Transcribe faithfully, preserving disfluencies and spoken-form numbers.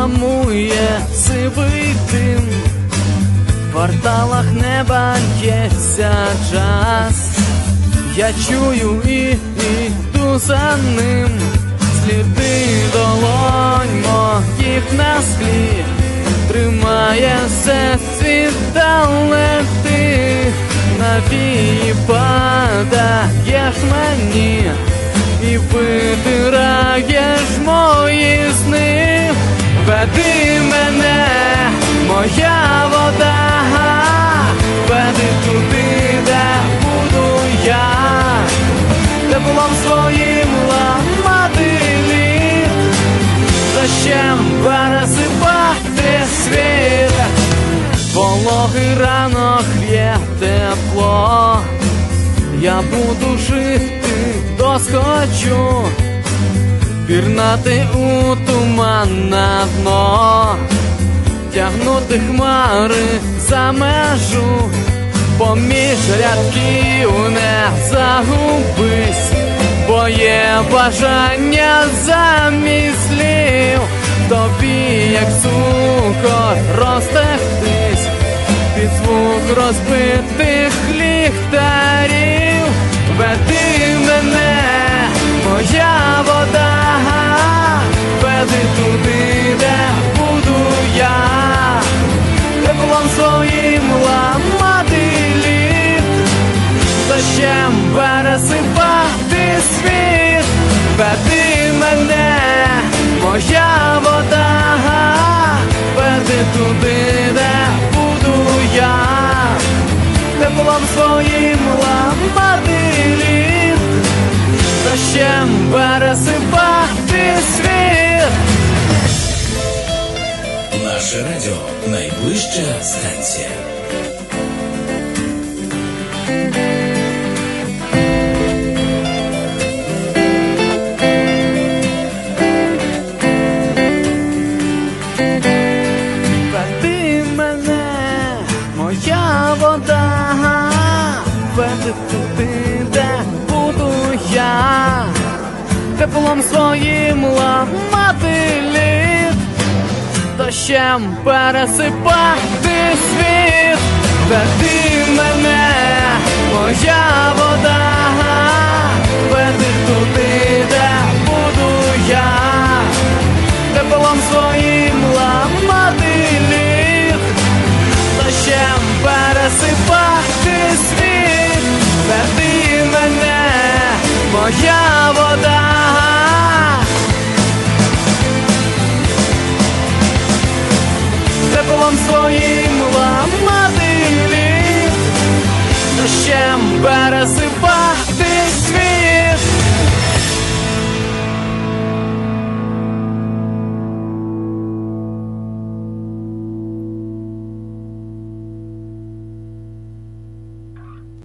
тамує сивий дим, в кварталах неба б'ється час. Я чую і йду за ним, сліди долонь моїх на склі, тримає все світалети, навії падаєш мені і видираєш мої сни. Веди мене, моя вода, веди туди, де буду я, теплом своїм ламати лід, дощем пересипати світ. Вологий ранок є тепло, я буду жити доскочу, пірнати у туман на дно, тягнути хмари за межу, поміж рядків не загубись, бо є бажання замість слів, тобі як цукор розтектись під звук розбитих ліхтарів. Веди мене, моя вода, веди туди, де буду я, теплом своїм ламати лід, дощем пересипати світ. Веди мене, моя вода, веди туди, де буду я, теплом своїм ламати лід, дощем пересипати світ. Наше радіо – найближча станція. Веди мене, моя вода, веди туди, де буду я, теплом своїм ламати лід, дощем пересипати світ. Веди мене, моя вода, веди туди, де буду я, теплом своїм ламати лід, дощем пересипати світ. Веди мене, моя вода, теплом своїм ламати лід, дощем пересипати